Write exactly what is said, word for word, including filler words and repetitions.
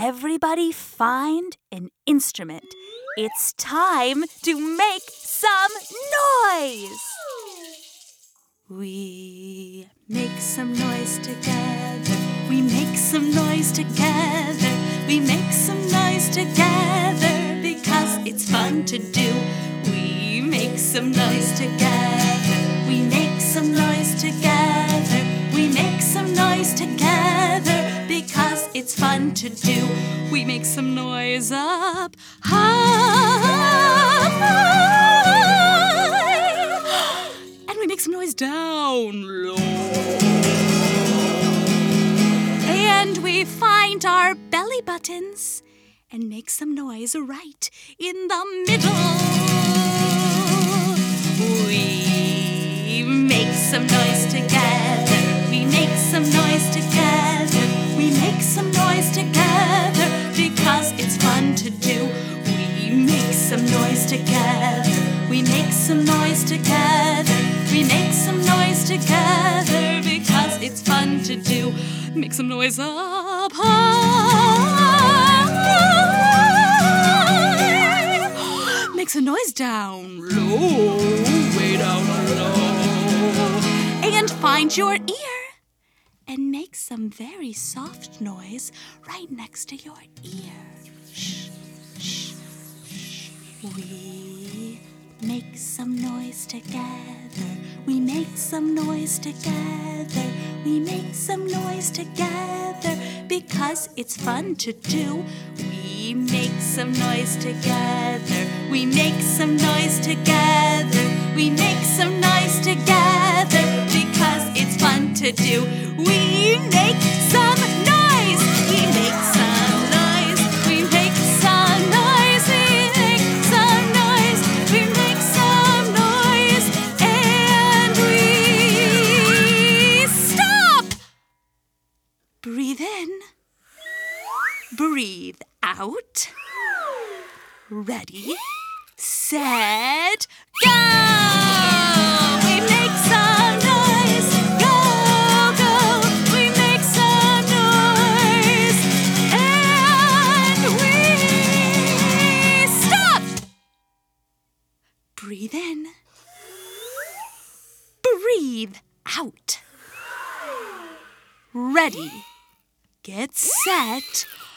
Everybody find an instrument. It's time to make some noise. We make some noise together. We make some noise together. We make some noise together because it's fun to do. We make some noise together. We make some noise together. We make some noise together because it's fun to do. We make some noise up high, and we make some noise down low. And we find our belly buttons and make some noise right in the middle. We make some noise together. We make some noise together. We make some noise together because it's fun to do. We make some noise together. We make some noise together. We make some noise together because it's fun to do. Make some noise up high. Make some noise down low, way down low. And find your ear and make some very soft noise right next to your ear. Shh, shh, shh. We make some noise together. We make some noise together. We make some noise together because it's fun to do. We make some noise together. We make some noise together. We make some noise together because it's fun to do. We make some noise. We make some noise. We make some noise. We make some noise. We make some noise. And we stop. Breathe in. Breathe out. Ready, set, go! We make some noise. Go, go. We make some noise. And we stop. Breathe in. Breathe out. Ready, get set,